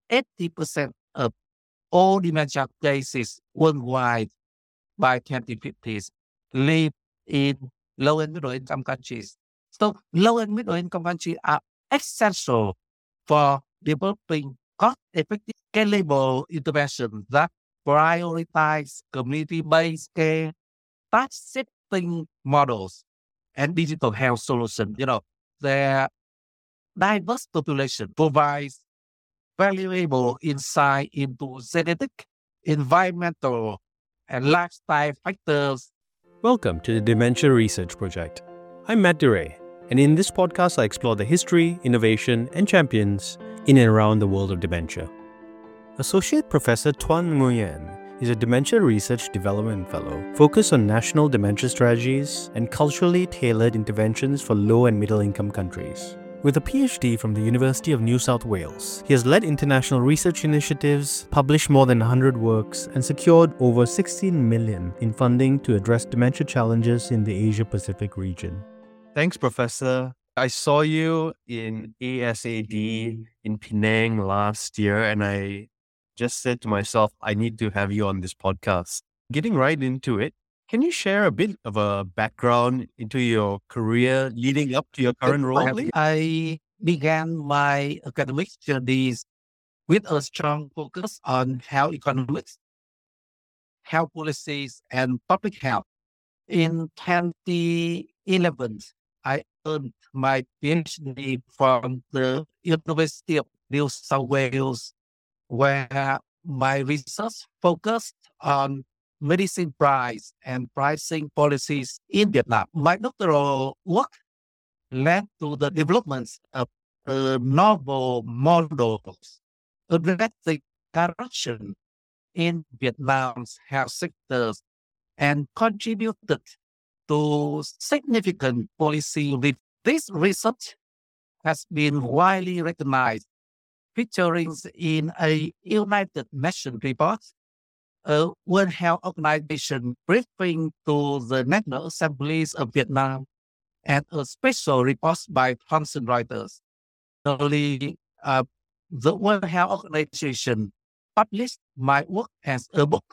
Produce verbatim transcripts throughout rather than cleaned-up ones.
eighty percent of all dementia cases worldwide by twenty fifty live in low and middle income countries. So low and middle income countries are essential for developing cost-effective, scalable interventions that prioritize community-based care, task-shifting models, and digital health solutions. You know, their diverse population provides valuable insight into genetic, environmental, and lifestyle factors. Welcome to the Dementia Research Project. I'm Matt DeRay, and in this podcast I explore the history, innovation, and champions in and around the world of dementia. Associate Professor Tuan Nguyen is a Dementia Research Development Fellow focused on national dementia strategies and culturally tailored interventions for low and middle income countries. With a P H D from the University of New South Wales, he has led international research initiatives, published more than one hundred works, and secured over sixteen million dollars in funding to address dementia challenges in the Asia-Pacific region. Thanks, Professor. I saw you in A S A D in Penang last year, and I just said to myself, I need to have you on this podcast. Getting right into it, can you share a bit of a background into your career leading up to your current role, please? I began my academic studies with a strong focus on health economics, health policies, and public health. In twenty eleven, I earned my P H D from the University of New South Wales, where my research focused on medicine price and pricing policies in Vietnam. My doctoral work led to the development of uh, novel models addressing corruption in Vietnam's health sectors and contributed to significant policy lift. This research has been widely recognized, featuring in a United Nations report, a World Health Organization briefing to the National Assemblies of Vietnam, and a special report by Thomson Reuters. Only uh, the World Health Organization published my work as a book,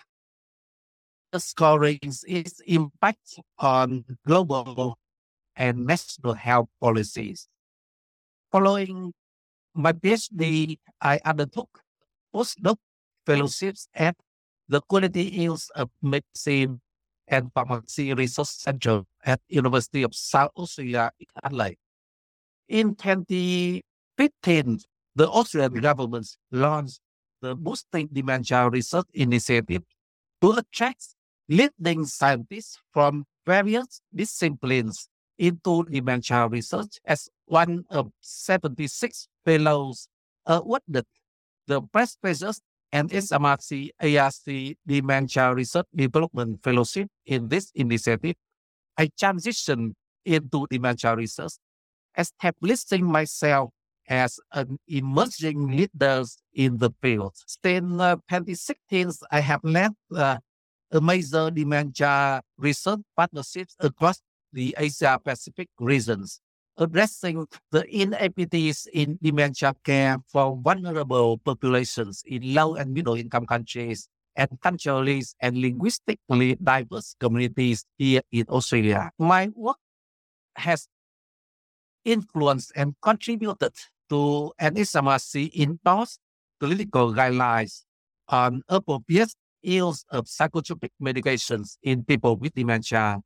scoring its impact on global and national health policies. Following my P H D, I undertook postdoc fellowships at the Quality Yields of Medicine and Pharmacy Research Center at University of South Australia in Adelaide. In twenty fifteen, the Australian government launched the Boosting Dementia Research Initiative to attract leading scientists from various disciplines into dementia research. As one of seventy-six fellows awarded the prestigious and S M R C A R C Dementia Research Development Fellowship in this initiative, I transitioned into dementia research, establishing myself as an emerging leader in the field. Since uh, twenty sixteen, I have led uh, a major dementia research partnerships across the Asia-Pacific regions, addressing the inequities in dementia care for vulnerable populations in low and middle income countries and culturally and linguistically diverse communities here in Australia. My work has influenced and contributed to N S M R C endorsed clinical guidelines on appropriate use of psychotropic medications in people with dementia,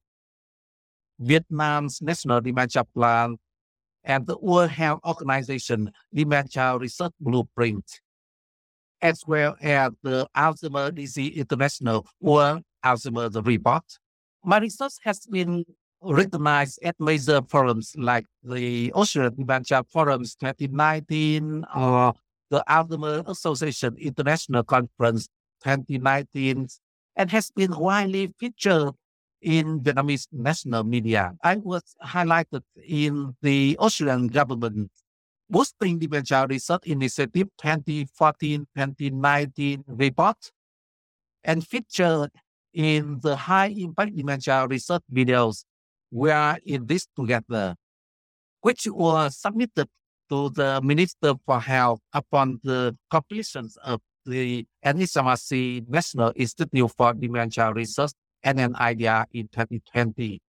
Vietnam's National Dementia Plan, and the World Health Organization Dementia Research Blueprint, as well as the Alzheimer's Disease International World Alzheimer's Report. My research has been recognized at major forums like the Australian Dementia Forums twenty nineteen or the Alzheimer's Association International Conference twenty nineteen, and has been widely featured in Vietnamese national media. I was highlighted in the Australian government Boosting Dementia Research Initiative twenty fourteen twenty nineteen report and featured in the High Impact Dementia Research videos We Are in This Together, which was submitted to the Minister for Health upon the completion of the N H M R C National Institute for Dementia Research and an idea in twenty twenty.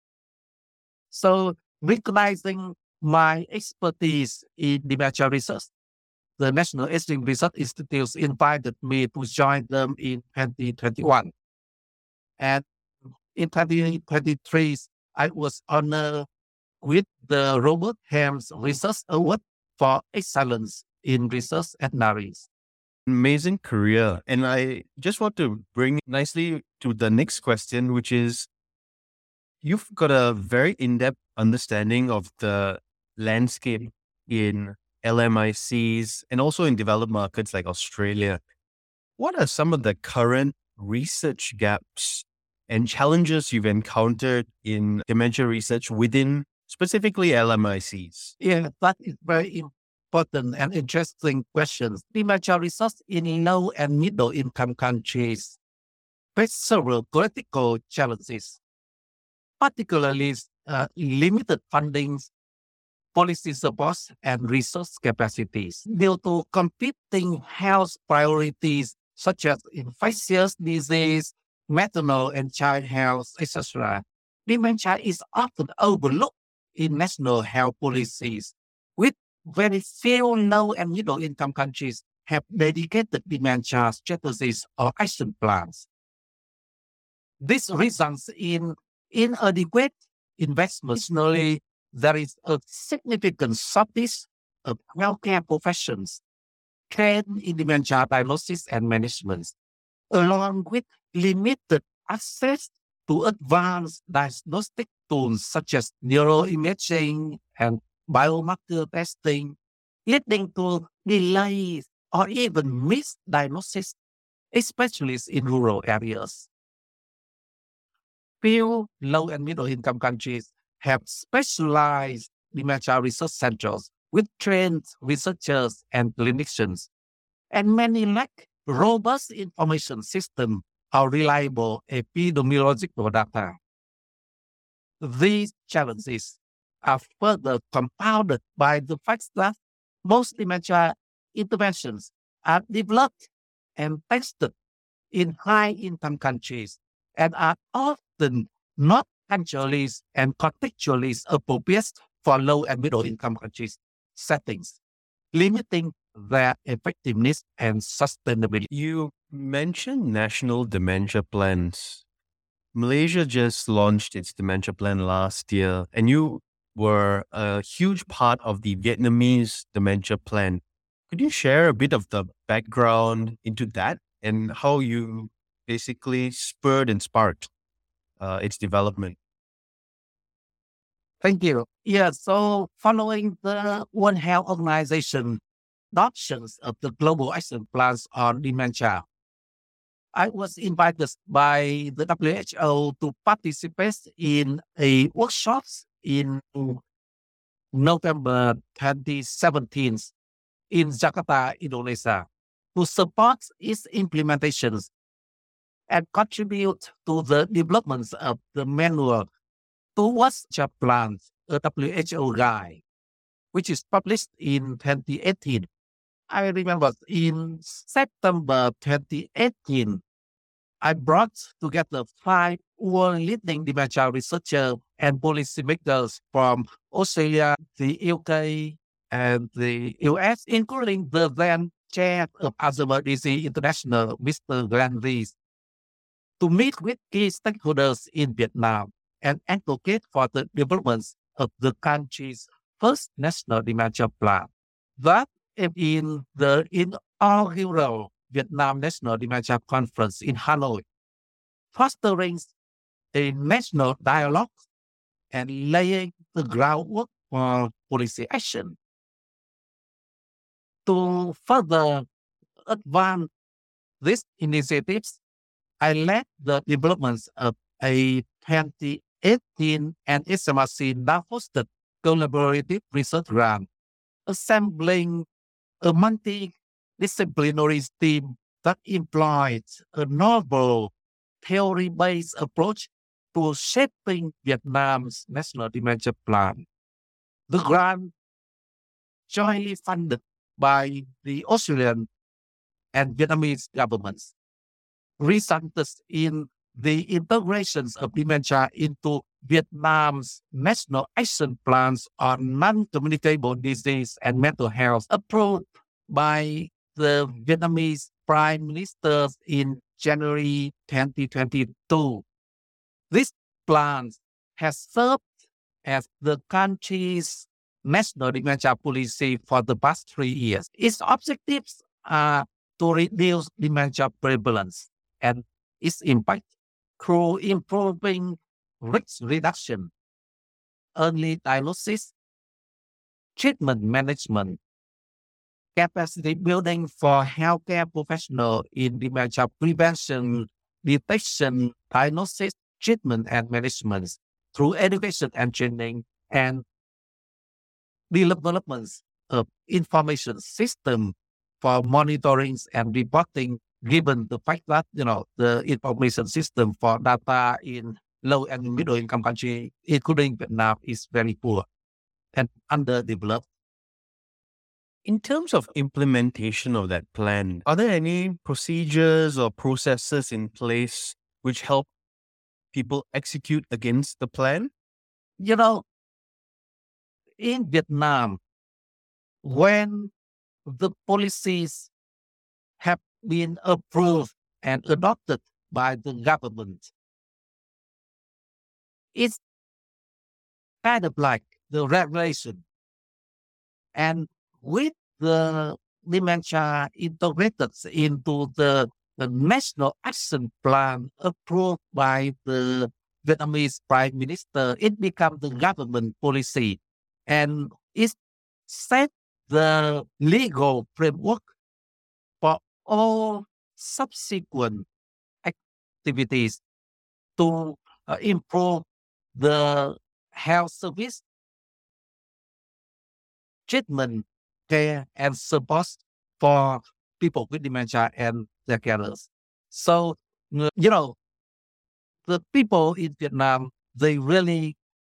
So, recognizing my expertise in dementia research, the National Aging Research Institute invited me to join them in twenty twenty-one. And in twenty twenty-three, I was honored with the Robert Helms Research Award for excellence in research at NARIS. Amazing career. And I just want to bring nicely to the next question, which is, you've got a very in-depth understanding of the landscape in L M I Cs and also in developed markets like Australia. What are some of the current research gaps and challenges you've encountered in dementia research within specifically L M I Cs? Yeah, that is very important and interesting questions. Dementia research in low and middle income countries face several critical challenges, particularly uh, limited funding, policy support, and resource capacities. Due to competing health priorities such as infectious disease, maternal and child health, et cetera, dementia is often overlooked in national health policies, with very few low and middle income countries have dedicated dementia strategies or action plans. This results in inadequate investment. Additionally, there is a significant shortage of healthcare professions trained in dementia diagnosis and management, along with limited access to advanced diagnostic tools such as neuroimaging and biomarker testing, leading to delays or even misdiagnosis, especially in rural areas. Few low and middle income countries have specialized dementia research centers with trained researchers and clinicians, and many lack robust information systems or reliable epidemiological data. These challenges are further compounded by the fact that most dementia interventions are developed and tested in high-income countries and are often not culturally and contextually appropriate for low and middle-income countries settings, limiting their effectiveness and sustainability. You mentioned national dementia plans. Malaysia just launched its dementia plan last year, and you were a huge part of the Vietnamese dementia plan. Could you share a bit of the background into that and how you basically spurred and sparked uh, its development? Thank you. Yeah, so following the World Health Organization adoptions of the Global Action Plans on Dementia, I was invited by the W H O to participate in a workshop in November twenty seventeen in Jakarta, Indonesia, to support its implementations and contribute to the development of the manual towards the plans, a W H O guide, which is published in twenty eighteen. I remember in September twenty eighteen, I brought together five world-leading dementia researchers and policymakers from Australia, the U K, and the U S, including the then chair of Alzheimer's Disease International, Mister Glenn Rees, to meet with key stakeholders in Vietnam and advocate for the development of the country's first national dementia plan. That in the inaugural Vietnam National Dementia Conference in Hanoi, fostering a national dialogue and laying the groundwork for policy action. To further advance these initiatives, I led the development of a twenty eighteen N H M R C hosted collaborative research grant, assembling a multidisciplinary team that employs a novel theory-based approach to shaping Vietnam's national dementia plan. The grant jointly funded by the Australian and Vietnamese governments, resulted in the integrations of dementia into Vietnam's National Action Plans on Non-Communicable Disease and Mental Health, approved by the Vietnamese Prime Minister in January twenty twenty-two. This plan has served as the country's national dementia policy for the past three years. Its objectives are to reduce dementia prevalence and its impact through improving risk reduction, early diagnosis, treatment management, capacity building for healthcare professionals in dementia prevention, detection, diagnosis, treatment, and management through education and training, and development of information system for monitoring and reporting, given the fact that, you know, the information system for data in low and middle income countries, including Vietnam, is very poor and underdeveloped. In terms of implementation of that plan, are there any procedures or processes in place which help people execute against the plan? You know, in Vietnam, when the policies have been approved and adopted by the government, it's kind of like the regulation. And with the dementia integrated into the, the National Action Plan approved by the Vietnamese Prime Minister, it becomes the government policy. And it set the legal framework for all subsequent activities to uh, improve the health service, treatment, care, and support for people with dementia and their carers. So, uh, you know, the people in Vietnam, they really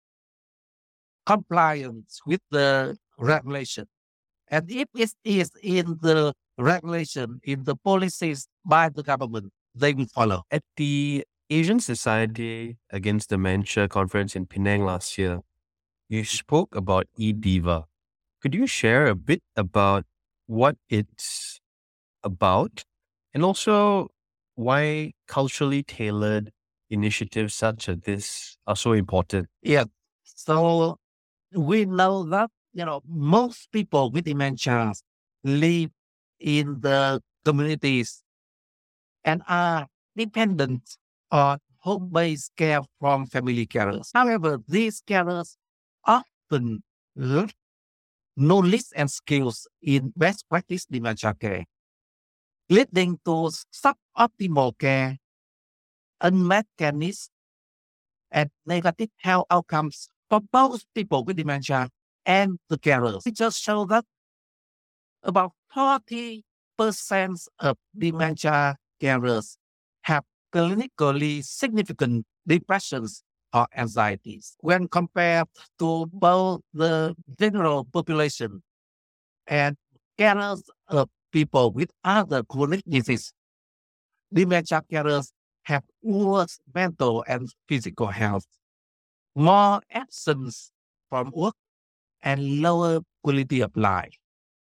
compliance with the regulation. And if it is in the regulation, in the policies by the government, they will follow. At the Asian Society Against Dementia conference in Penang last year, you spoke about eDiva. Could you share a bit about what it's about and also why culturally tailored initiatives such as this are so important? Yeah. So we know that, you know, most people with dementia live in the communities and are dependent on home-based care from family carers. However, these carers often lack knowledge and skills in best practice dementia care, leading to suboptimal care, unmet care needs, and negative health outcomes for both people with dementia and the carers. It just shows that about forty percent of dementia carers have clinically significant depressions or anxieties when compared to both the general population and carers of people with other chronic diseases. Dementia carers have worse mental and physical health, more absence from work, and lower quality of life.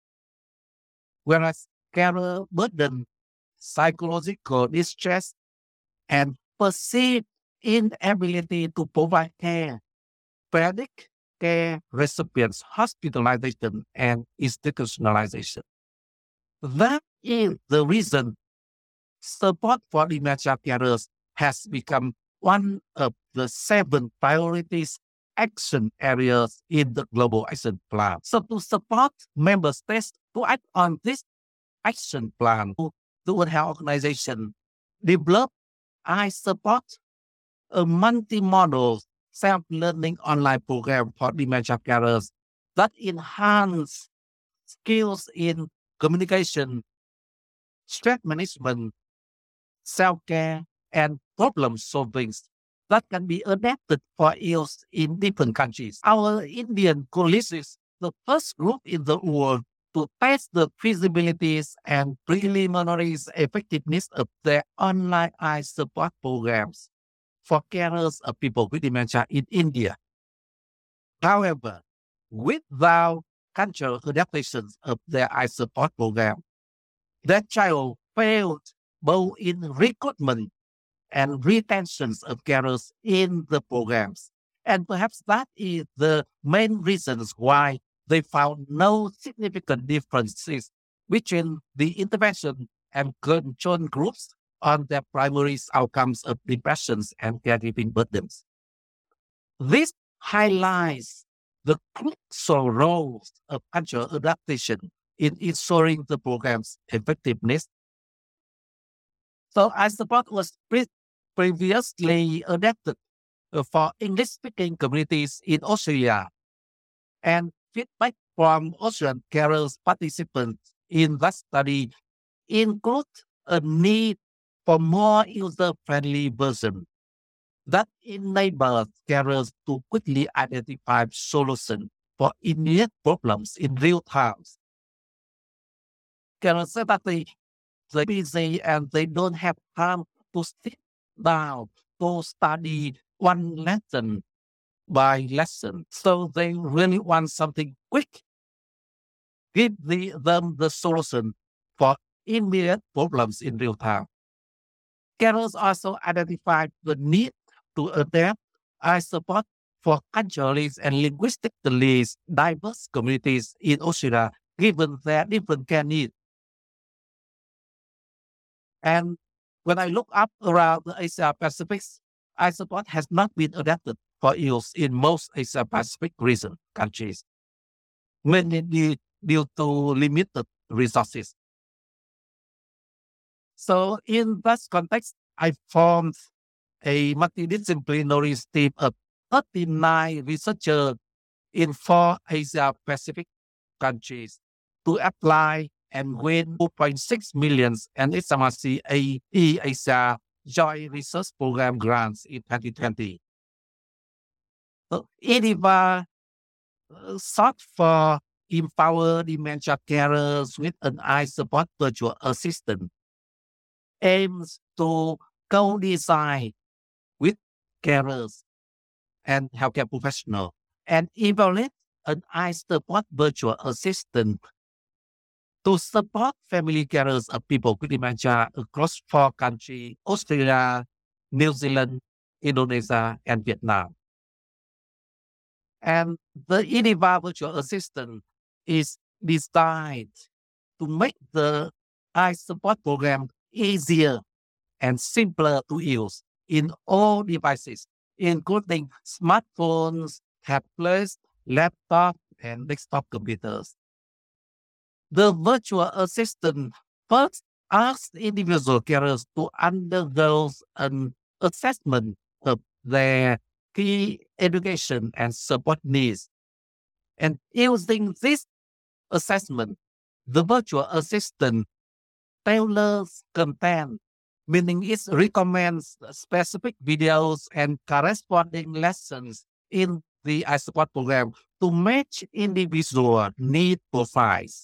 Whereas carer burden, psychological distress, and perceived inability to provide care, panic care recipients, hospitalization, and institutionalization. That is the reason support for dementia carers has become one of the seven priorities action areas in the Global Action Plan. So to support member states to act on this action plan, the World Health Organization developed I support a multi-modal self-learning online program for dementia carers that enhance skills in communication, stress management, self-care, and problem solving that can be adapted for use in different countries. Our Indian colleagues the first group in the world to test the feasibilities and preliminary effectiveness of their online eye support programs for carers of people with dementia in India. However, without cultural adaptations of their eye support program, that child failed both in recruitment and retentions of carers in the programs. And perhaps that is the main reasons why they found no significant differences between the intervention and control groups on their primary outcomes of depressions and caregiving burdens. This highlights the crucial roles of cultural adaptation in ensuring the program's effectiveness. So I support was pre- previously adapted uh, for English-speaking communities in Australia, and feedback from Australian carers participants in that study include a need for more user-friendly version that enables carers to quickly identify solutions for immediate problems in real time. Carers say that they, they're busy and they don't have time to sit down to study one lesson by lesson. So they really want something quick. Give the, them the solution for immediate problems in real time. Carers also identified the need to adapt eye support for culturally and linguistically diverse communities in Australia, given their different care needs. And when I look up around the Asia Pacific, eye support has not been adapted for use in most Asia Pacific region countries, mainly due, due to limited resources. So in that context, I formed a multidisciplinary team of thirty-nine researchers in four Asia Pacific countries to apply and win two point six million and S M R C E-Asia Joint Research Program grants in twenty twenty. So EDIVA uh, sought for empower dementia carers with an eye support virtual assistant, aims to co-design with carers and healthcare professionals and evaluate an eye support virtual assistant to support family carers of people with dementia across four countries: Australia, New Zealand, Indonesia, and Vietnam. And the EDIVA virtual assistant is designed to make the eye support program easier and simpler to use in all devices, including smartphones, tablets, laptops, and desktop computers. The virtual assistant first asks individual carers to undergo an assessment of their key education and support needs. And using this assessment, the virtual assistant tailors content, meaning it recommends specific videos and corresponding lessons in the iSupport program to match individual need profiles.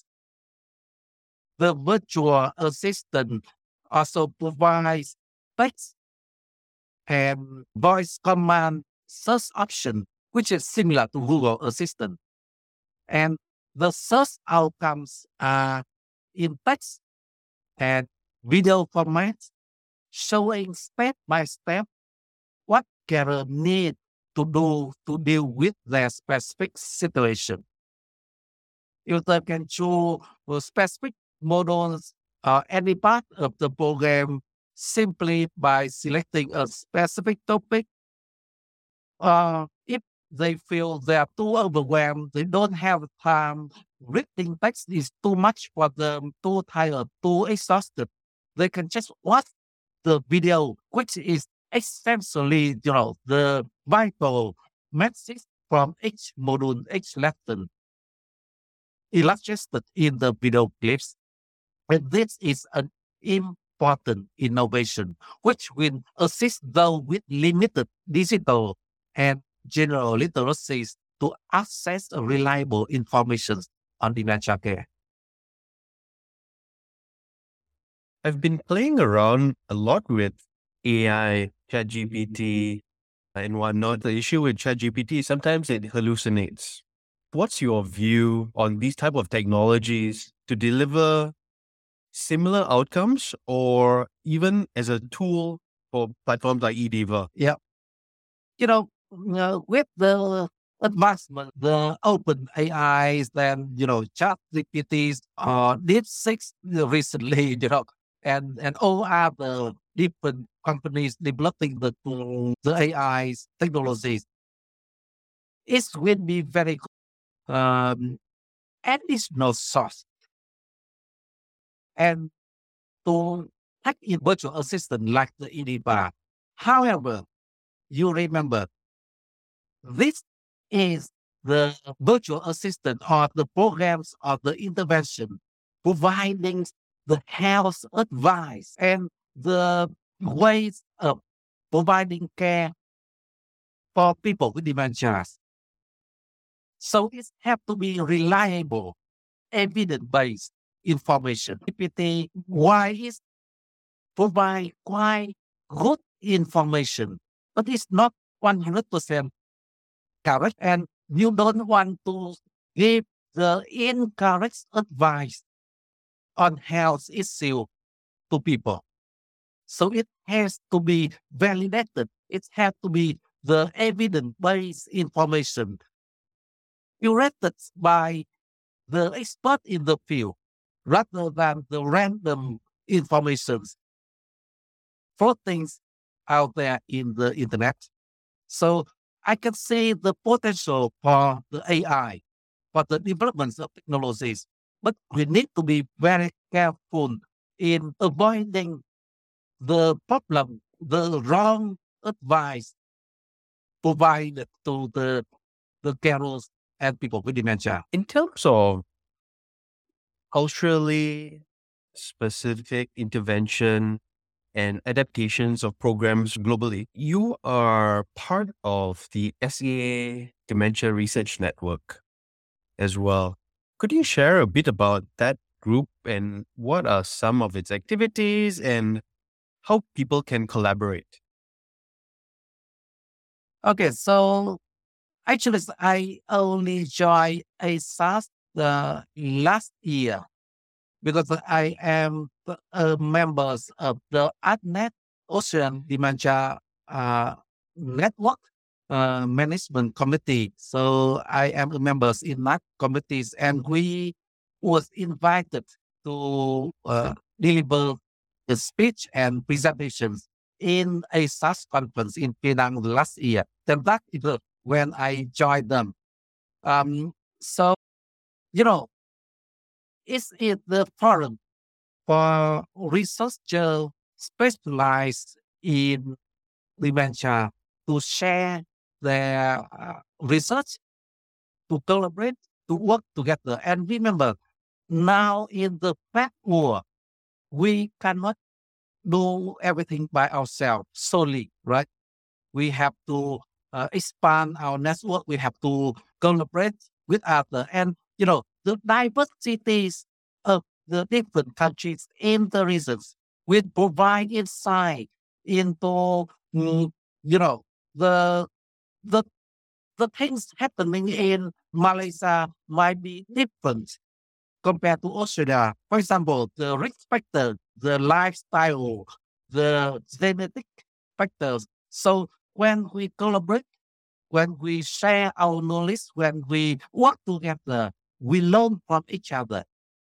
The virtual assistant also provides text and voice command search option, which is similar to Google Assistant. And the search outcomes are in text and video formats, showing step by step what carer need to do to deal with their specific situation. User can choose specific models or any part of the program simply by selecting a specific topic. Uh, if they feel they are too overwhelmed, they don't have time, reading text is too much for them, too tired, too exhausted, they can just watch the video, which is essentially, you know, the vital message from each module, each lesson, illustrated in the video clips. And this is an important innovation, which will assist those with limited digital and general literacies to access reliable information on dementia care. I've been playing around a lot with A I, ChatGPT, and whatnot. The issue with ChatGPT is sometimes it hallucinates. What's your view on these type of technologies to deliver similar outcomes, or even as a tool for platforms like eDiva? Yeah. You know, uh, with the advancement, the open A Is, then, you know, chat G P Ts, uh, DeepSeek recently, you know, and, and all other different companies developing the, the A Is technologies. It will be very um, additional source. And to hack in virtual assistant like the eDiva. However, you remember, this is the virtual assistant or the programs or the intervention providing the health advice and the ways of providing care for people with dementia. So it have to be reliable, evidence-based information. G P T, why is provide quite good information, but it's not one hundred percent correct, and you don't want to give the incorrect advice on health issue to people. So it has to be validated. It has to be the evidence-based information curated by the expert in the field rather than the random information for things out there in the internet. So I can see the potential for the A I, for the developments of technologies, but we need to be very careful in avoiding the problem, the wrong advice provided to the, the carers and people with dementia. In terms of culturally specific intervention and adaptations of programs globally, you are part of the S E A Dementia Research Network as well. Could you share a bit about that group and what are some of its activities and how people can collaborate? Okay, so actually, I only joined A S A S the last year because I am the, uh, members of the ADNET Ocean Dementia uh, Network uh, Management Committee. So I am a member in that committees, and we was invited to uh, deliver the speech and presentations in a S A S conference in Penang last year. Then that is uh, when I joined them. Um, so, you know, it's it the forum for researchers specialized in dementia to share their uh, research, to collaborate, to work together. And remember, now in the fast world, we cannot do everything by ourselves solely, right? We have to uh, expand our network. We have to collaborate with others. And, you know, the diversities of the different countries in the regions will provide insight into, mm, you know, the, the, the things happening in Malaysia might be different compared to Australia. For example, the risk factor, the lifestyle, the genetic factors. So when we collaborate, when we share our knowledge, when we work together, we learn from each other.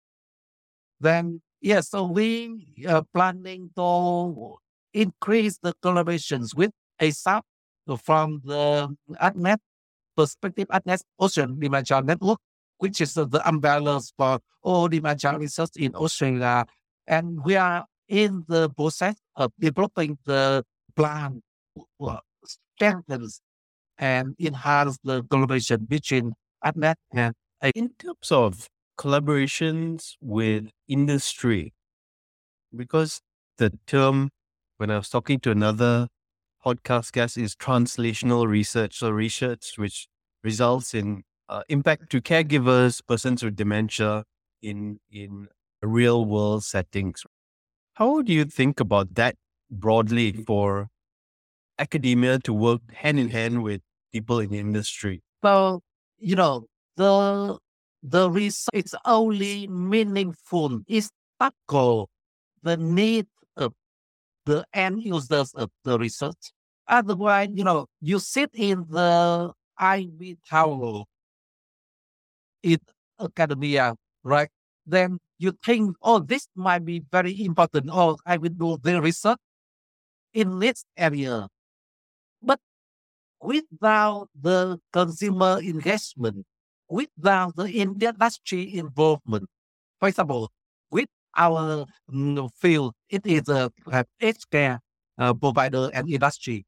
Then, yeah, so we are planning to increase the collaborations with A S A P from the ADNET perspective, ADNET Ocean Dementia Network, which is uh, the umbrellas for all dementia research in Australia. And we are in the process of developing the plan to strengthen and enhance the collaboration between ADNET and A S A P. In terms of collaborations with industry, because the term, when I was talking to another podcast guest, is translational research, so research which results in uh, impact to caregivers, persons with dementia in in real world settings. How do you think about that broadly for academia to work hand in hand with people in the industry? Well, you know, the the research is only meaningful is tackle the need of the end users of the research. Otherwise, you know, you sit in the Ivy Tower in academia, right? Then you think, oh, this might be very important. Oh, I will do the research in this area. But without the consumer engagement, without the industry involvement, for example, with our mm, field, it is a uh, aged care uh, provider and industry.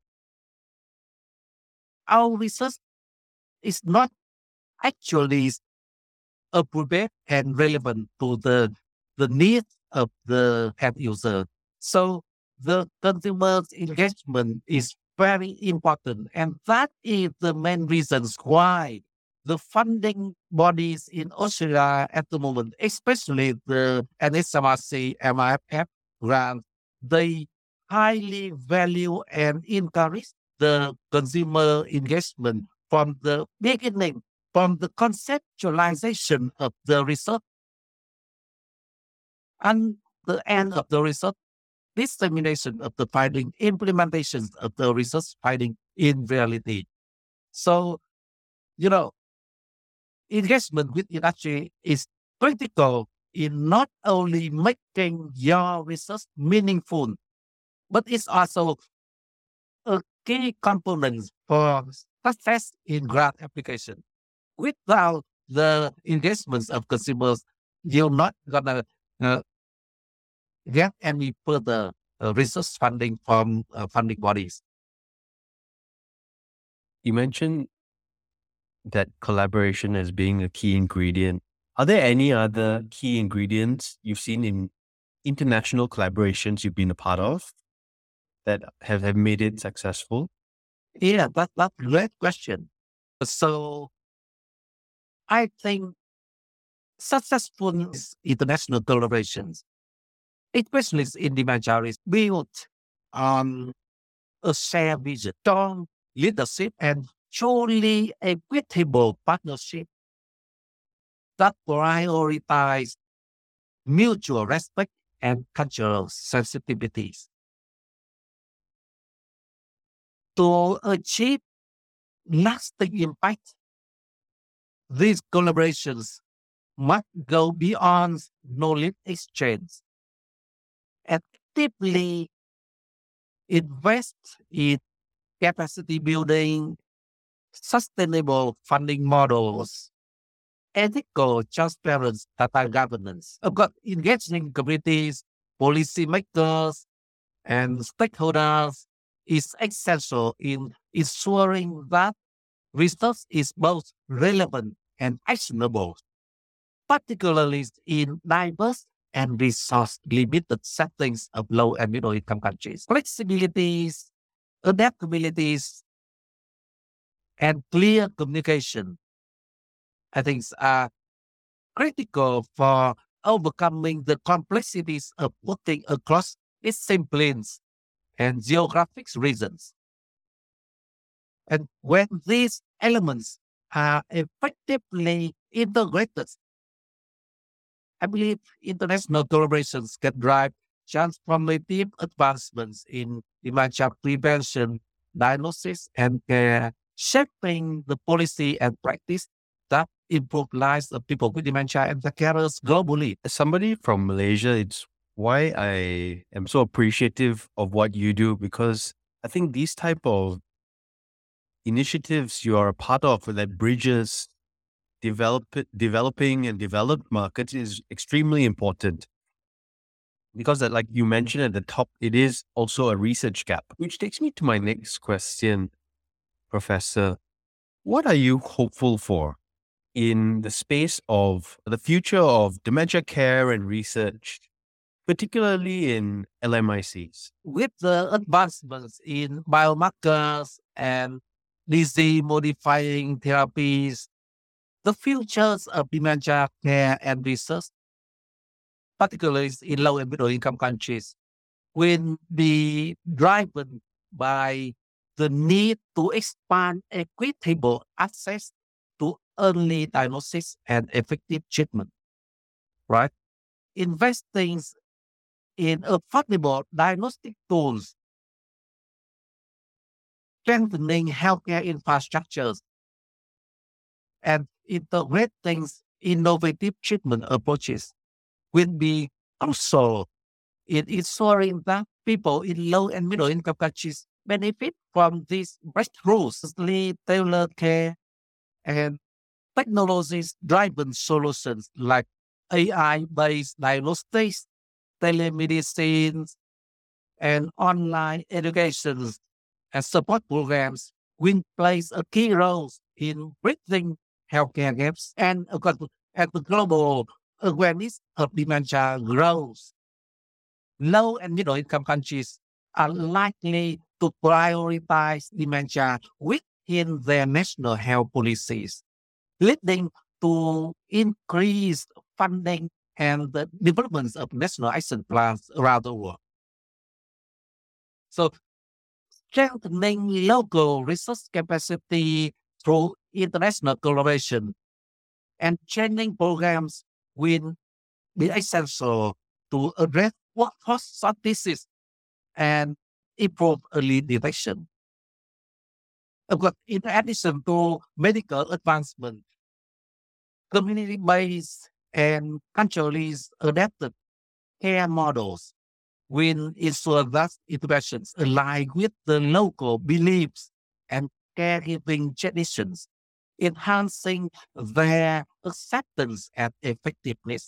Our research is not actually appropriate and relevant to the the needs of the end user. So the consumer's engagement is very important, and that is the main reasons why the funding bodies in Australia at the moment, especially the N S M R C, M I F grant, they highly value and encourage the consumer engagement from the beginning, from the conceptualization of the research and the end of the research, dissemination of the finding, implementation of the research finding in reality. So, you know, engagement with industry is critical in not only making your research meaningful, but it's also a key component for success in grant application. Without the engagements of consumers, you're not gonna uh, get any further uh, research funding from uh, funding bodies. You mentioned that collaboration as being a key ingredient. Are there any other key ingredients you've seen in international collaborations you've been a part of that have, have made it successful? Yeah, that, that's a great question. So I think successful international collaborations, especially in dementia, is built on a shared vision, strong leadership, and truly equitable partnership that prioritize mutual respect and cultural sensitivities. To achieve lasting impact, these collaborations must go beyond knowledge exchange and actively invest in capacity building, sustainable funding models, ethical, transparent data governance. Of course, engaging communities, policymakers, and stakeholders is essential in ensuring that research is both relevant and actionable, particularly in diverse and resource limited settings of low and middle income countries. Flexibilities, adaptabilities, and clear communication, I think, are critical for overcoming the complexities of working across disciplines and geographic regions. And when these elements are effectively integrated, I believe international collaborations can drive transformative advancements in dementia prevention, diagnosis, and care, shaping the policy and practice that improve lives of people with dementia and their carers globally. As somebody from Malaysia, it's why I am so appreciative of what you do, because I think these type of initiatives you are a part of that bridges develop, developing and developed markets is extremely important. Because that, like you mentioned at the top, it is also a research gap, which takes me to my next question, Professor. What are you hopeful for in the space of the future of dementia care and research, particularly in L M I Cs? With the advancements in biomarkers and disease modifying therapies, the futures of dementia care and research, particularly in low and middle income countries, will be driven by the need to expand equitable access to early diagnosis and effective treatment, right? Investing in affordable diagnostic tools, strengthening healthcare infrastructures, and integrating innovative treatment approaches will be also in ensuring that people in low and middle income countries benefit from these breakthroughs, especially tailored care and technologies driven solutions like A I based diagnostics, telemedicine, and online education and support programs will play a key role in bridging healthcare gaps and as the global awareness of dementia grows. Low and middle income countries are likely to prioritize dementia within their national health policies, leading to increased funding and the development of national action plans around the world. So, strengthening local research capacity through international collaboration and training programs will be essential to address workforce shortages and improve early detection. Of course, in addition to medical advancement, community-based and culturally adapted care models will ensure that interventions align with the local beliefs and caregiving traditions, enhancing their acceptance and effectiveness.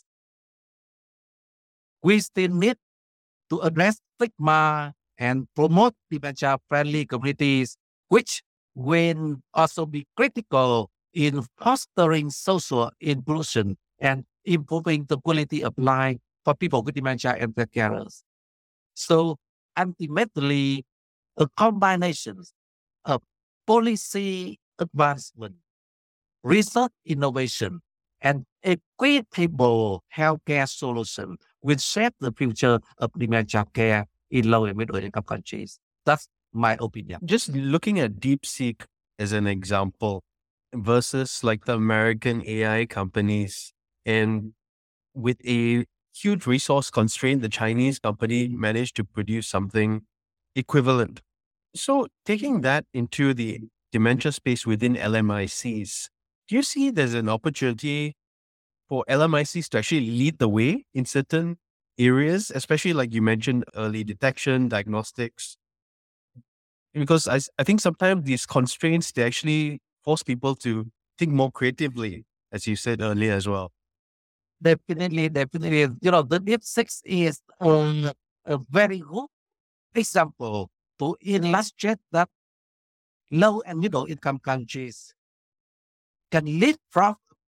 We still need to address stigma and promote dementia-friendly communities, which will also be critical in fostering social inclusion and improving the quality of life for people with dementia and their carers. So ultimately, a combination of policy advancement, research innovation, and equitable healthcare solution will shape the future of dementia care in low and middle income countries. That's my opinion. Just looking at DeepSeek as an example versus like the American A I companies, and with a huge resource constraint, the Chinese company managed to produce something equivalent. So taking that into the dementia space within L M I Cs, do you see there's an opportunity for L M I Cs to actually lead the way in certain areas, especially like you mentioned, early detection, diagnostics? Because I, I think sometimes these constraints, they actually force people to think more creatively, as you said earlier as well. Definitely, definitely. You know, the DeepSeek is um, a very good example to illustrate that low and middle income countries can leapfrog.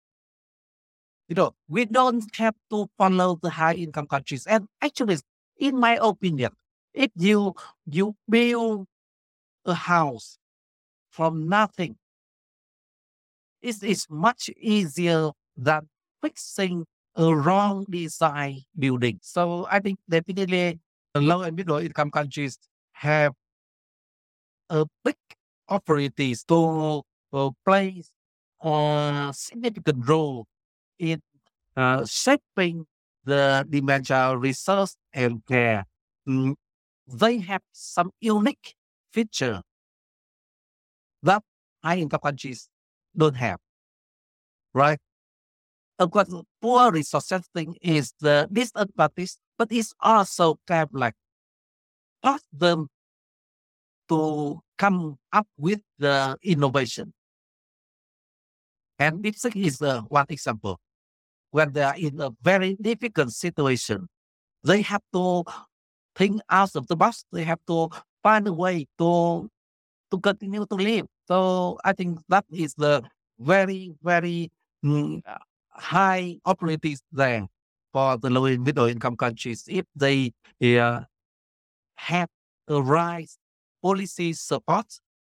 You know, we don't have to follow the high income countries. And actually, in my opinion, if you you build a house from nothing, it is much easier than fixing a wrong design building. So I think definitely the low and middle income countries have a big opportunities to, to play a significant role in uh, shaping the dementia research and care. Mm, They have some unique feature that high income countries don't have, right? Of course, poor resource setting is the disadvantage, but it's also kind of like force them to come up with the innovation. And DeepSeek is uh, one example. When they are in a very difficult situation, they have to think out of the box. They have to find a way to to continue to live. So I think that is the very, very mm, uh, high opportunities there for the low and middle income countries if they uh, have the right policy support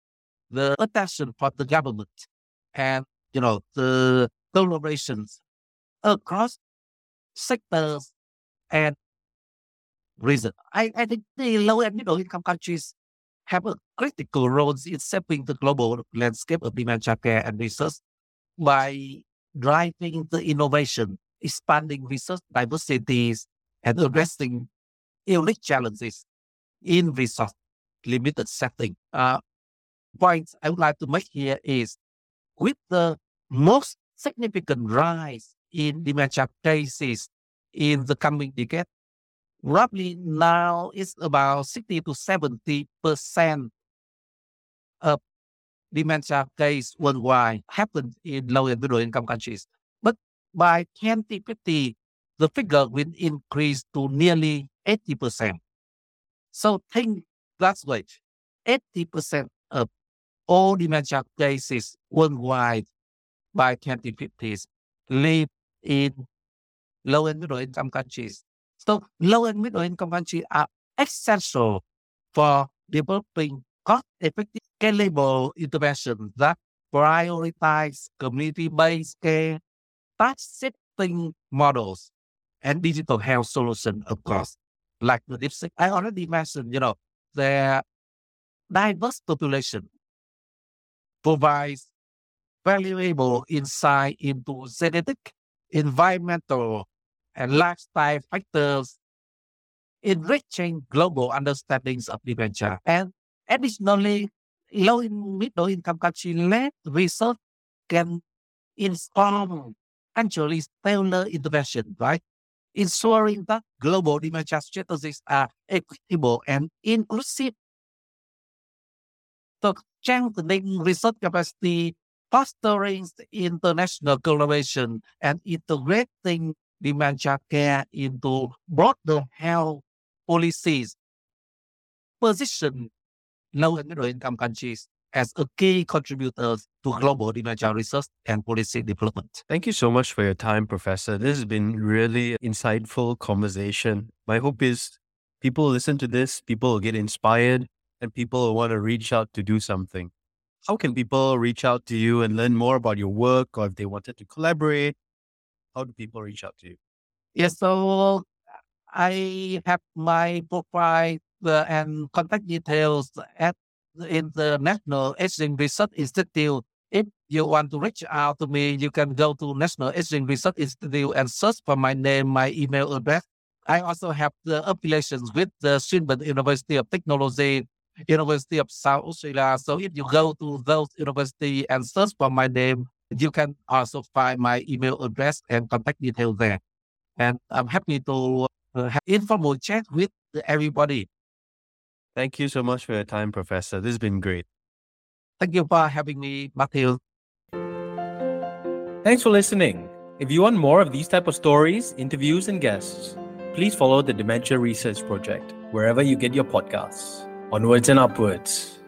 the attention from the government and, you know, the collaborations across sectors and regions. I, I think the low and middle income countries have a critical role in shaping the global landscape of dementia care and research by driving the innovation, expanding research diversities, and addressing unique challenges in resource limited setting. Uh, points I would like to make here is with the most significant rise in dementia cases in the coming decade, roughly now it's about sixty to seventy percent of dementia cases worldwide happen in low and middle income countries. But by twenty fifty, the figure will increase to nearly eighty percent. So think that's right. eighty percent of all dementia cases worldwide by twenty fifty live in low and middle income countries. So low and middle income countries are essential for developing cost-effective, scalable interventions that prioritize community-based care, touch-shifting models, and digital health solutions, of course, like the DeepSeek. I already mentioned, you know, their diverse population provides valuable insight into genetic, environmental, and lifestyle factors, enriching global understandings of dementia. And additionally, low and middle income country-led research can inform actually tailored intervention, right? Ensuring that global dementia strategies are equitable and inclusive. So strengthening research capacity, fostering international collaboration, and integrating dementia care into broader health policies position low and middle income countries as a key contributors to global dementia research and policy development. Thank you so much for your time, Professor. This has been really insightful conversation. My hope is people listen to this, people will get inspired, and people will want to reach out to do something. How can people reach out to you and learn more about your work, or if they wanted to collaborate, how do people reach out to you? Yes, so I have my profile uh, and contact details at in the National Aging Research Institute. If you want to reach out to me, you can go to National Aging Research Institute and search for my name, my email address. I also have the affiliations with the Swinburne University of Technology, University of South Australia. So if you go to those universities and search for my name, you can also find my email address and contact details there. And I'm happy to uh, have informal chat with everybody. Thank you so much for your time, Professor. This has been great. Thank you for having me, Matthew. Thanks for listening. If you want more of these type of stories, interviews, and guests, please follow the Dementia Research Project wherever you get your podcasts. Onwards and upwards.